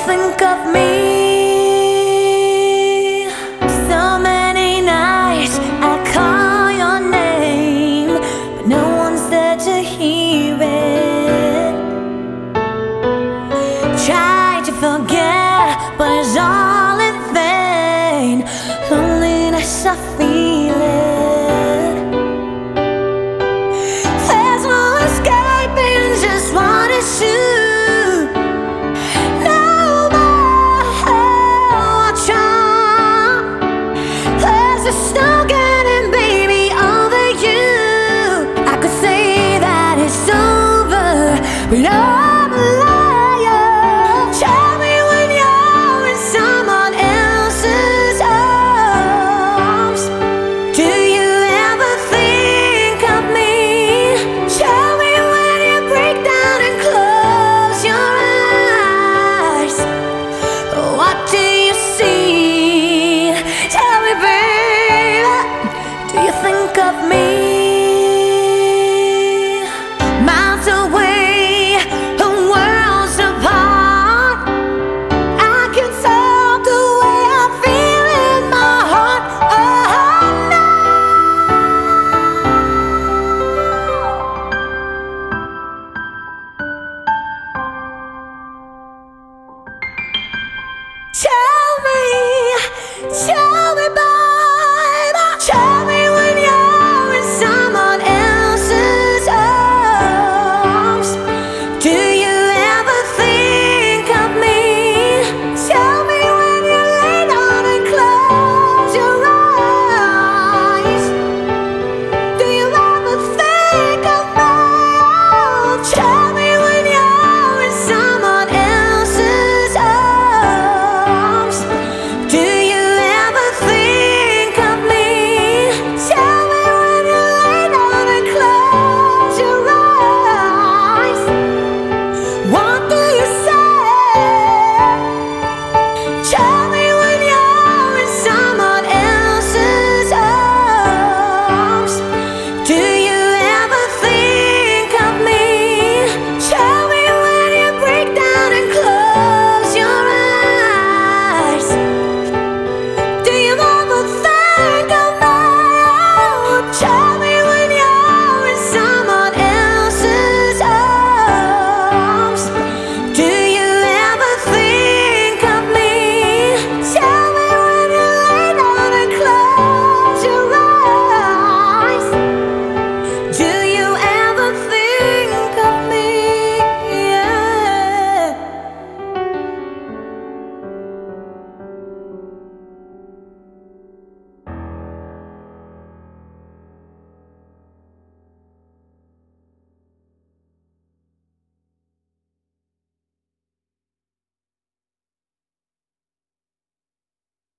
think of me? So many nights I call your name, but no one's there to hear it. Try to forget, but it's all in vain. Loneliness, I feel it. There's no escaping just what it's true. Still getting, baby, over you. I could say that it's over, but I'm a liar. Tell me when you're in someone else's arms. Do you ever think of me? Tell me when you break down and close your eyes. What do you see? Tell me, baby. Do you think of me? Miles away and worlds apart, I can talk the way I feel in my heart. Oh no. Tell me,